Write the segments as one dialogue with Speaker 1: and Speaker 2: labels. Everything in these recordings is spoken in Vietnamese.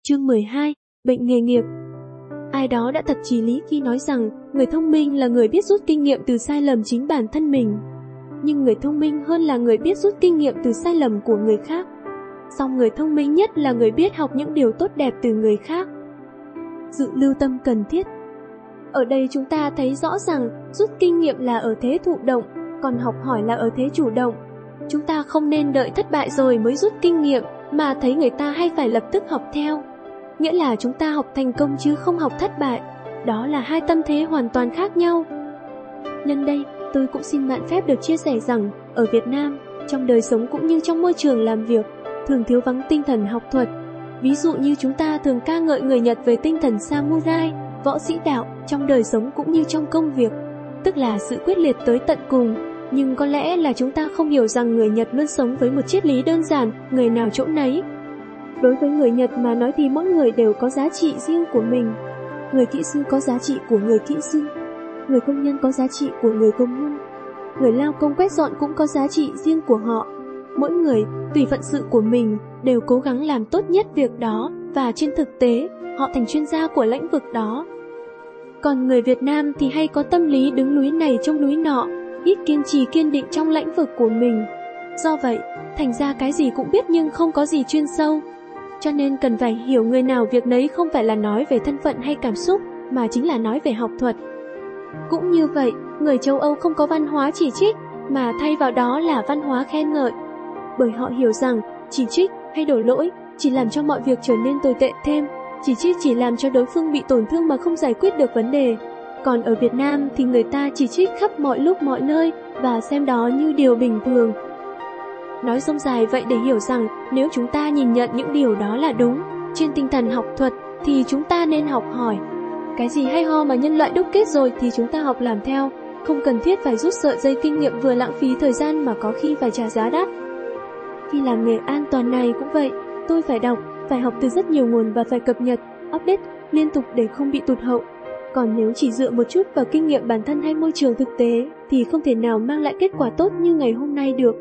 Speaker 1: Chương 12. Bệnh nghề nghiệp. Ai đó đã thật chí lý khi nói rằng người thông minh là người biết rút kinh nghiệm từ sai lầm chính bản thân mình. Nhưng người thông minh hơn là người biết rút kinh nghiệm từ sai lầm của người khác. Song người thông minh nhất là người biết học những điều tốt đẹp từ người khác. Dự lưu tâm cần thiết. Ở đây chúng ta thấy rõ rằng rút kinh nghiệm là ở thế thụ động, còn học hỏi là ở thế chủ động. Chúng ta không nên đợi thất bại rồi mới rút kinh nghiệm, mà thấy người ta hay phải lập tức học theo. Nghĩa là chúng ta học thành công chứ không học thất bại. Đó là hai tâm thế hoàn toàn khác nhau. Nhân đây, tôi cũng xin mạn phép được chia sẻ rằng, ở Việt Nam, trong đời sống cũng như trong môi trường làm việc, thường thiếu vắng tinh thần học thuật. Ví dụ như chúng ta thường ca ngợi người Nhật về tinh thần samurai, võ sĩ đạo, trong đời sống cũng như trong công việc, tức là sự quyết liệt tới tận cùng. Nhưng có lẽ là chúng ta không hiểu rằng người Nhật luôn sống với một triết lý đơn giản, người nào chỗ nấy. Đối với người Nhật mà nói thì mỗi người đều có giá trị riêng của mình. Người kỹ sư có giá trị của người kỹ sư, người công nhân có giá trị của người công nhân, người lao công quét dọn cũng có giá trị riêng của họ. Mỗi người, tùy phận sự của mình, đều cố gắng làm tốt nhất việc đó, và trên thực tế, họ thành chuyên gia của lĩnh vực đó. Còn người Việt Nam thì hay có tâm lý đứng núi này trông núi nọ, ít kiên trì kiên định trong lĩnh vực của mình. Do vậy, thành ra cái gì cũng biết nhưng không có gì chuyên sâu. Cho nên cần phải hiểu người nào việc nấy không phải là nói về thân phận hay cảm xúc, mà chính là nói về học thuật. Cũng như vậy, người châu Âu không có văn hóa chỉ trích, mà thay vào đó là văn hóa khen ngợi. Bởi họ hiểu rằng, chỉ trích hay đổ lỗi chỉ làm cho mọi việc trở nên tồi tệ thêm, chỉ trích chỉ làm cho đối phương bị tổn thương mà không giải quyết được vấn đề. Còn ở Việt Nam thì người ta chỉ trích khắp mọi lúc mọi nơi và xem đó như điều bình thường. Nói rông dài vậy để hiểu rằng nếu chúng ta nhìn nhận những điều đó là đúng, trên tinh thần học thuật thì chúng ta nên học hỏi. Cái gì hay ho mà nhân loại đúc kết rồi thì chúng ta học làm theo, không cần thiết phải rút sợi dây kinh nghiệm vừa lãng phí thời gian mà có khi phải trả giá đắt. Khi làm nghề an toàn này cũng vậy, tôi phải đọc, phải học từ rất nhiều nguồn và phải cập nhật, update liên tục để không bị tụt hậu. Còn nếu chỉ dựa một chút vào kinh nghiệm bản thân hay môi trường thực tế thì không thể nào mang lại kết quả tốt như ngày hôm nay được.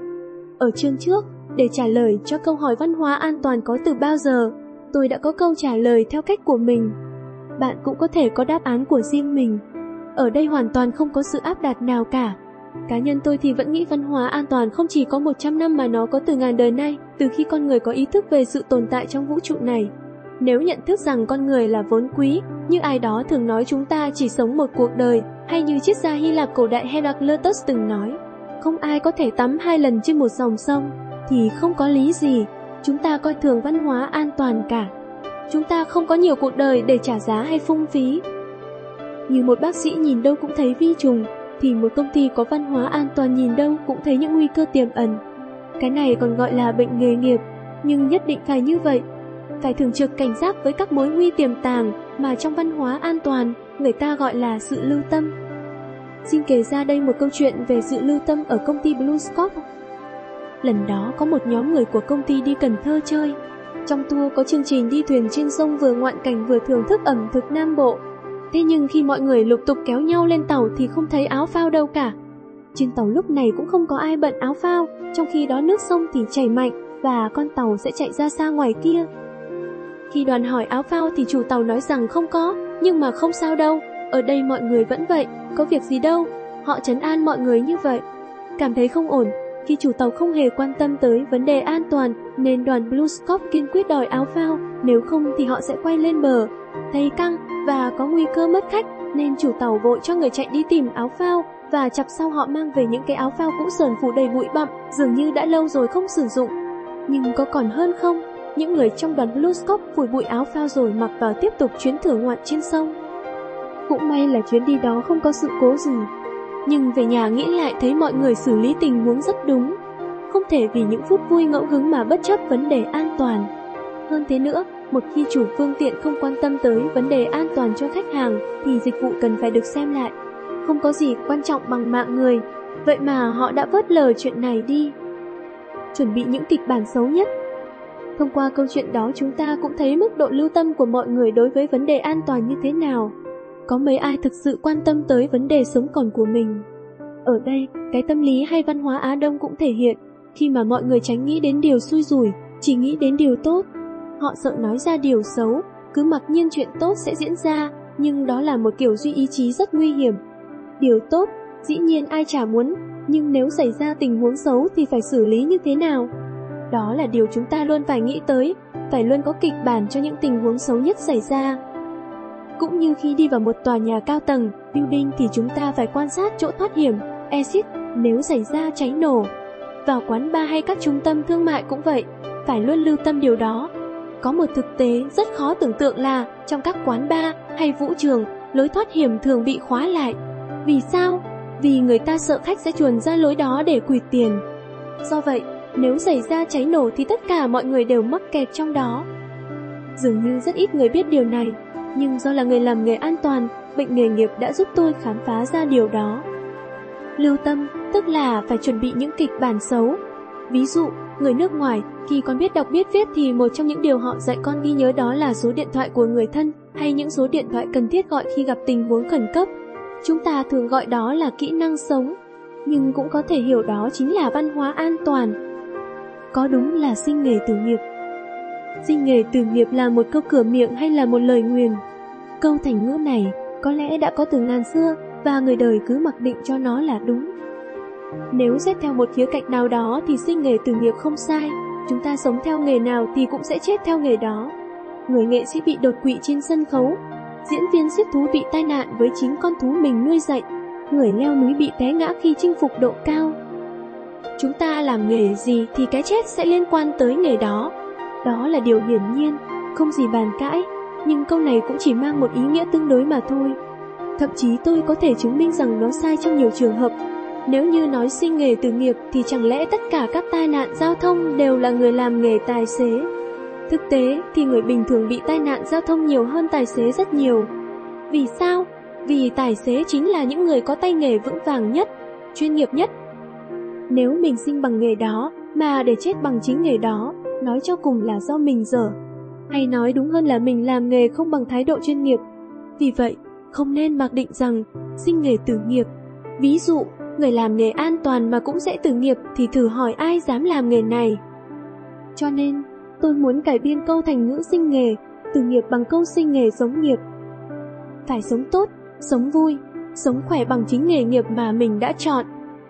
Speaker 1: Ở chương trước, để trả lời cho câu hỏi văn hóa an toàn có từ bao giờ, tôi đã có câu trả lời theo cách của mình. Bạn cũng có thể có đáp án của riêng mình. Ở đây hoàn toàn không có sự áp đặt nào cả. Cá nhân tôi thì vẫn nghĩ văn hóa an toàn không chỉ có 100 năm mà nó có từ ngàn đời nay, từ khi con người có ý thức về sự tồn tại trong vũ trụ này. Nếu nhận thức rằng con người là vốn quý, như ai đó thường nói chúng ta chỉ sống một cuộc đời, hay như triết gia Hy Lạp cổ đại Heraclitus từng nói, không ai có thể tắm 2 lần trên một dòng sông, thì không có lý gì chúng ta coi thường văn hóa an toàn cả. Chúng ta không có nhiều cuộc đời để trả giá hay phung phí. Như một bác sĩ nhìn đâu cũng thấy vi trùng, thì một công ty có văn hóa an toàn nhìn đâu cũng thấy những nguy cơ tiềm ẩn. Cái này còn gọi là bệnh nghề nghiệp, nhưng nhất định phải như vậy. Phải thường trực cảnh giác với các mối nguy tiềm tàng mà trong văn hóa an toàn người ta gọi là sự lưu tâm. Xin kể ra đây một câu chuyện về sự lưu tâm ở công ty Blue Scope. Lần đó có một nhóm người của công ty đi Cần Thơ chơi. Trong tour có chương trình đi thuyền trên sông vừa ngoạn cảnh vừa thưởng thức ẩm thực Nam Bộ. Thế nhưng khi mọi người lục tục kéo nhau lên tàu thì không thấy áo phao đâu cả. Trên tàu lúc này cũng không có ai bận áo phao, trong khi đó nước sông thì chảy mạnh và con tàu sẽ chạy ra xa ngoài kia. Khi đoàn hỏi áo phao thì chủ tàu nói rằng không có, nhưng mà không sao đâu, ở đây mọi người vẫn vậy, có việc gì đâu. Họ trấn an mọi người như vậy. Cảm thấy không ổn, khi chủ tàu không hề quan tâm tới vấn đề an toàn nên đoàn Blue Scope kiên quyết đòi áo phao, nếu không thì họ sẽ quay lên bờ. Thấy căng và có nguy cơ mất khách nên chủ tàu vội cho người chạy đi tìm áo phao và chặp sau họ mang về những cái áo phao cũ sờn phủ đầy bụi bặm, dường như đã lâu rồi không sử dụng. Nhưng có còn hơn không? Những người trong đoàn Blue Scope phủi bụi áo phao rồi mặc vào tiếp tục chuyến thưởng ngoạn trên sông. Cũng may là chuyến đi đó không có sự cố gì. Nhưng về nhà nghĩ lại thấy mọi người xử lý tình huống rất đúng. Không thể vì những phút vui ngẫu hứng mà bất chấp vấn đề an toàn. Hơn thế nữa, một khi chủ phương tiện không quan tâm tới vấn đề an toàn cho khách hàng thì dịch vụ cần phải được xem lại. Không có gì quan trọng bằng mạng người, vậy mà họ đã vớt lờ chuyện này đi. Chuẩn bị những kịch bản xấu nhất. Thông qua câu chuyện đó chúng ta cũng thấy mức độ lưu tâm của mọi người đối với vấn đề an toàn như thế nào. Có mấy ai thực sự quan tâm tới vấn đề sống còn của mình. Ở đây, cái tâm lý hay văn hóa Á Đông cũng thể hiện, khi mà mọi người tránh nghĩ đến điều xui rủi, chỉ nghĩ đến điều tốt. Họ sợ nói ra điều xấu, cứ mặc nhiên chuyện tốt sẽ diễn ra, nhưng đó là một kiểu duy ý chí rất nguy hiểm. Điều tốt, dĩ nhiên ai chả muốn, nhưng nếu xảy ra tình huống xấu thì phải xử lý như thế nào? Đó là điều chúng ta luôn phải nghĩ tới, phải luôn có kịch bản cho những tình huống xấu nhất xảy ra. Cũng như khi đi vào một tòa nhà cao tầng, building thì chúng ta phải quan sát chỗ thoát hiểm, exit, nếu xảy ra cháy nổ. Vào quán bar hay các trung tâm thương mại cũng vậy, phải luôn lưu tâm điều đó. Có một thực tế rất khó tưởng tượng là trong các quán bar hay vũ trường, lối thoát hiểm thường bị khóa lại. Vì sao? Vì người ta sợ khách sẽ chuồn ra lối đó để quỵt tiền. Do vậy, nếu xảy ra cháy nổ thì tất cả mọi người đều mắc kẹt trong đó. Dường như rất ít người biết điều này, nhưng do là người làm nghề an toàn, bệnh nghề nghiệp đã giúp tôi khám phá ra điều đó. Lưu tâm, tức là phải chuẩn bị những kịch bản xấu. Ví dụ, người nước ngoài, khi con biết đọc biết viết thì một trong những điều họ dạy con ghi nhớ đó là số điện thoại của người thân hay những số điện thoại cần thiết gọi khi gặp tình huống khẩn cấp. Chúng ta thường gọi đó là kỹ năng sống, nhưng cũng có thể hiểu đó chính là văn hóa an toàn. Có đúng là sinh nghề tử nghiệp? Sinh nghề tử nghiệp là một câu cửa miệng hay là một lời nguyền? Câu thành ngữ này có lẽ đã có từ ngàn xưa và người đời cứ mặc định cho nó là đúng. Nếu xét theo một khía cạnh nào đó thì sinh nghề tử nghiệp không sai, chúng ta sống theo nghề nào thì cũng sẽ chết theo nghề đó. Người nghệ sĩ bị đột quỵ trên sân khấu, diễn viên xiếc thú bị tai nạn với chính con thú mình nuôi dạy, người leo núi bị té ngã khi chinh phục độ cao. Chúng ta làm nghề gì thì cái chết sẽ liên quan tới nghề đó. Đó là điều hiển nhiên, không gì bàn cãi, nhưng câu này cũng chỉ mang một ý nghĩa tương đối mà thôi. Thậm chí tôi có thể chứng minh rằng nó sai trong nhiều trường hợp. Nếu như nói sinh nghề tử nghiệp thì chẳng lẽ tất cả các tai nạn giao thông đều là người làm nghề tài xế? Thực tế thì người bình thường bị tai nạn giao thông nhiều hơn tài xế rất nhiều. Vì sao? Vì tài xế chính là những người có tay nghề vững vàng nhất, chuyên nghiệp nhất. Nếu mình sinh bằng nghề đó mà để chết bằng chính nghề đó, nói cho cùng là do mình dở. Hay nói đúng hơn là mình làm nghề không bằng thái độ chuyên nghiệp. Vì vậy, không nên mặc định rằng sinh nghề tử nghiệp. Ví dụ, người làm nghề an toàn mà cũng sẽ tử nghiệp thì thử hỏi ai dám làm nghề này. Cho nên, tôi muốn cải biên câu thành ngữ sinh nghề, tử nghiệp bằng câu sinh nghề sống nghiệp. Phải sống tốt, sống vui, sống khỏe bằng chính nghề nghiệp mà mình đã chọn.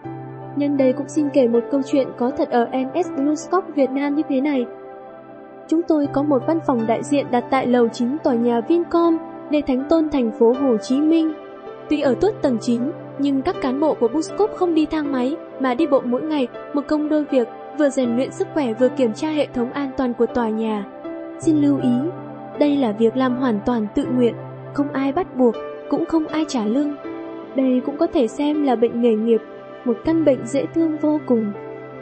Speaker 1: Nhân đây cũng xin kể một câu chuyện có thật ở NS Bluescope Việt Nam như thế này. Chúng tôi có một văn phòng đại diện đặt tại lầu 9 tòa nhà Vincom, Lê Thánh Tôn, thành phố Hồ Chí Minh. Tuy ở tuốt tầng 9, nhưng các cán bộ của Bluescope không đi thang máy mà đi bộ mỗi ngày, một công đôi việc, vừa rèn luyện sức khỏe vừa kiểm tra hệ thống an toàn của tòa nhà. Xin lưu ý, đây là việc làm hoàn toàn tự nguyện, không ai bắt buộc, cũng không ai trả lương. Đây cũng có thể xem là bệnh nghề nghiệp, một căn bệnh dễ thương vô cùng.